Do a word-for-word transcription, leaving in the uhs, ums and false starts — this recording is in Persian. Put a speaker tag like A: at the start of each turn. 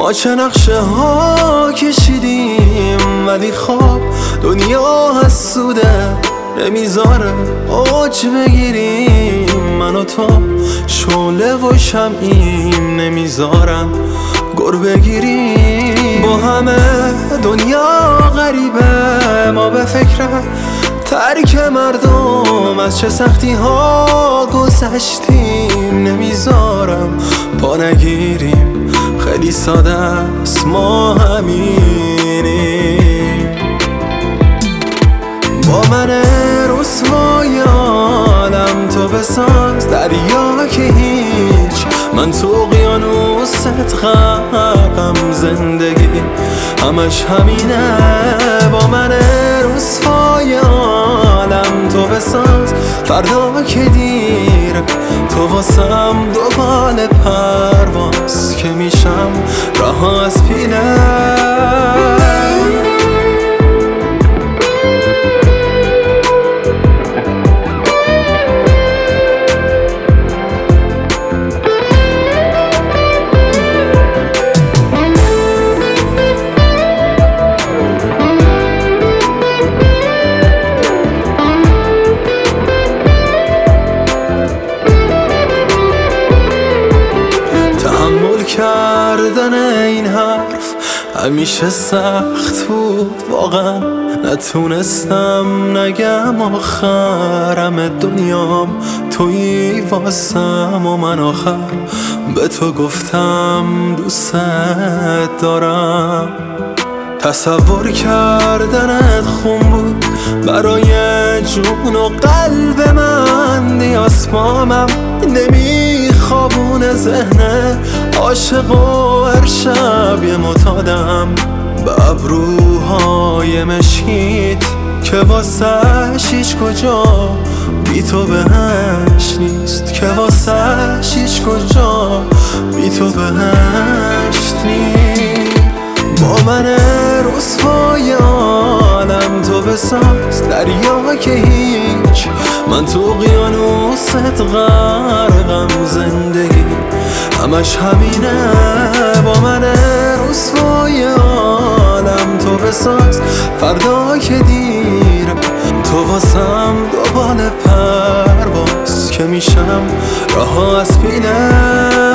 A: ما چه نقشه ها کشیدیم، ولی خواب دنیا حسوده نمیذاره اوج بگیریم. من و تو شعله و شمعیم، نمیذارن گر بگیریم. با همه دنیا غریبه، ما به فکر ترک مردم از چه سختی ها گذشتیم. نمیذارم پا نگیریم، خیلی ساده است ما همینیم. با من رسوای عالم تو بساز دریا که هیچ، من تو اقیانوست غرقم. زندگی همش همینه. با من رسوای عالم تو بساز فردا که دیر، تو واسم دوباره پرواز که میشم رها از پیله. کردن این حرف همیشه سخت بود واقعا، نتونستم نگم آخرم دنیام تویی واسم. و من آخر به تو گفتم دوست دارم. تصور کردنت خون بود برای جون و قلب من، دیاسپامم نمیخوابونه ذهن عاشق و هر شب یه معتادم به ابروهای مشکیت که واسهش هیچ کجا بی تو بهش نیست. که واسهش هیچ کجا بی تو بهش نیست. با من رسوای عالم تو بساز دریا که هیچ، من تو اقیانوست غرقم. زندگی همش همینه. با من رسوای عالم تو بساز فردا که دیر، تو واسم دوباره پرواز که میشم رها از پیله.